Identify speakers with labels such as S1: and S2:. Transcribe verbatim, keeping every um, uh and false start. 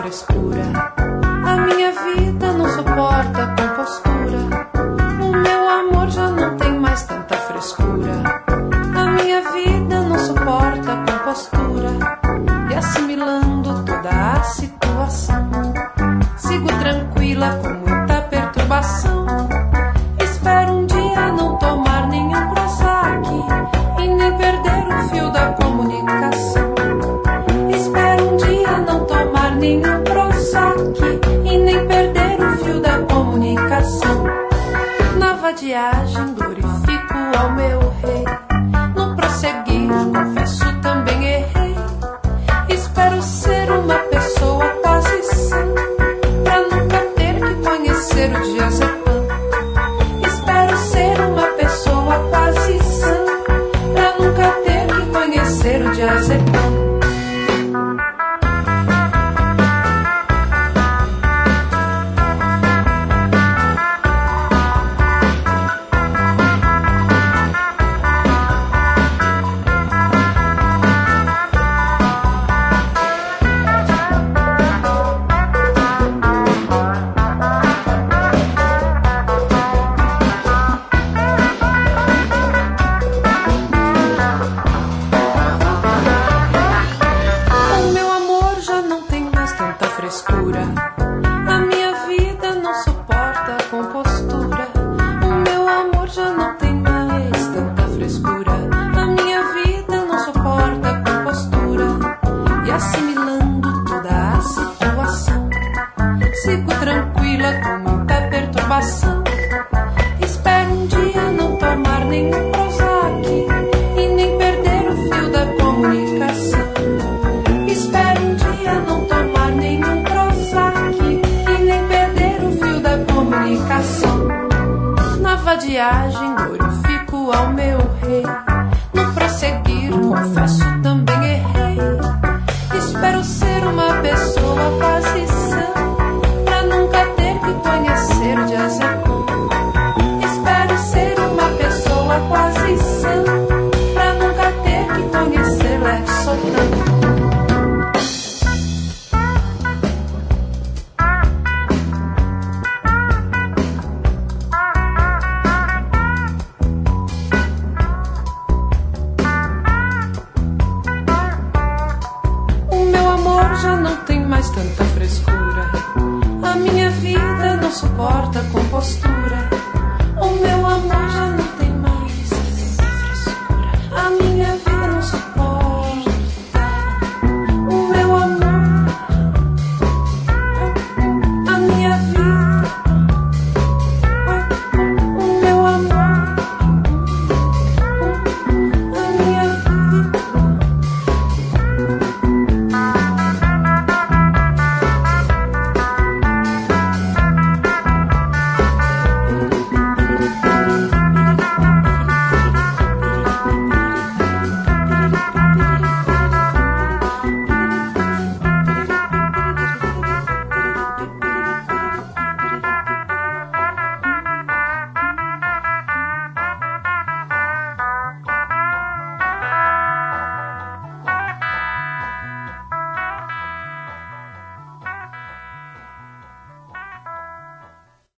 S1: frescura. A minha vida não suporta compostura. O meu amor já não tem mais tanta frescura. A minha vida não suporta compostura. E assimilando toda a situação, sigo tranquila com muita perturbação. Espero um dia não tomar nenhum Prozac e nem perder o fio da comunicação. Espero um dia não tomar nenhum Prozac e nem perder o fio da comunicação. Na vadiagem glorifico ao meu rei. No prosseguir confesso também errei. Espero ser uma pessoa quase sã, pra nunca ter que conhecer o diazepam. Espero ser uma pessoa quase sã, pra nunca ter que conhecer o diazepam. A minha vida não suporta compostura. O meu amor já não tem mais tanta frescura. A minha vida não suporta compostura. E assimilando toda a situação, sigo tranquila com muita perturbação. Espero um dia não tomar nenhum Prozac e nem perder o fio da comunicação. Espero um dia não tomar nenhum Prozac e nem perder o fio da comunicação. Na vadiagem glorifico ao meu rei. No prosseguir confesso também errei. Espero ser uma pessoa quase sã, pra nunca ter que conhecer o diazepam. Espero ser uma pessoa quase sã, pra nunca ter que conhecer Lexotan. Já não tem mais tanta frescura. A minha vida não suporta compostura. O meu